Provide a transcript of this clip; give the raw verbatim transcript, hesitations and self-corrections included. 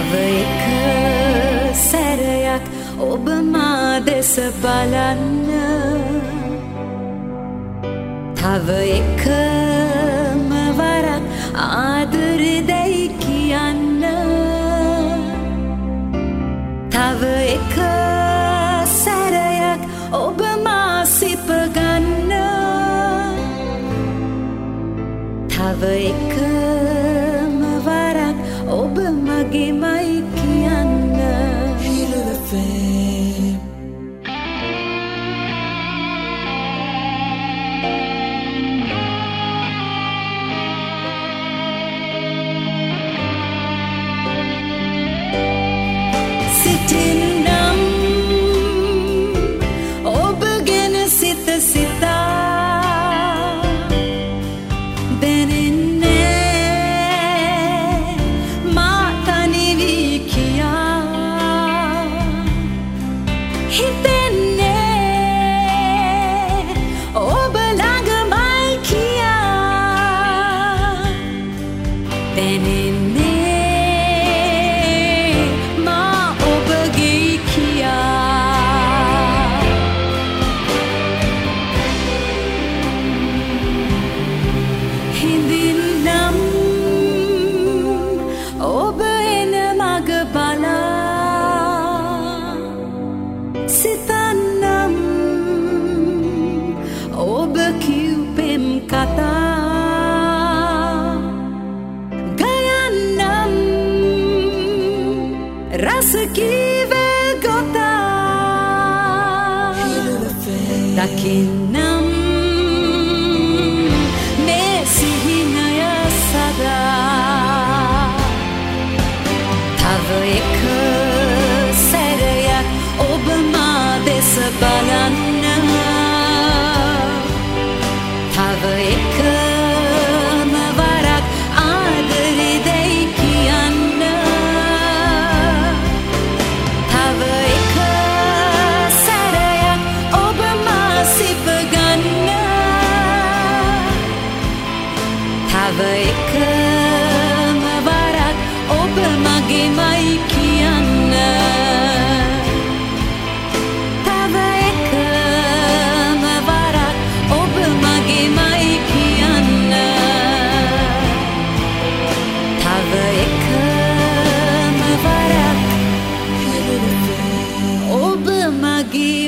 තව එක සැරයක් ඔබ මා දෙස බලන්න තව එකම වරක් ආදරේ දැයි කියන්න තව එක සැරයක් ඔබ මා සිප ගන්න තව එකම වරක් ඔබ මගේමයි කියන්න Hilo F M සිටින්නම් ඔබ ගැන සිත සිතා දැනෙන්නේ මා තනි වී කියා හිතෙන්නේ ඔබ ළඟමයි කියා දැනෙන්නේ සිතන්නම් ඔබ කිව්පෙම් කතා ගයන්නම් රස කීවේ ගොතා දකින්නම් මේ සිහිනය සදා තව එක සැරයක් ඔබ මා දෙස බලන්න තව එකම වරක් ආදරේ දැයි කියන්න තව එක සැරයක් ඔබ මා සිප ගන්න තව එකම වරක් ඔබ මගේමයි කියන්න Give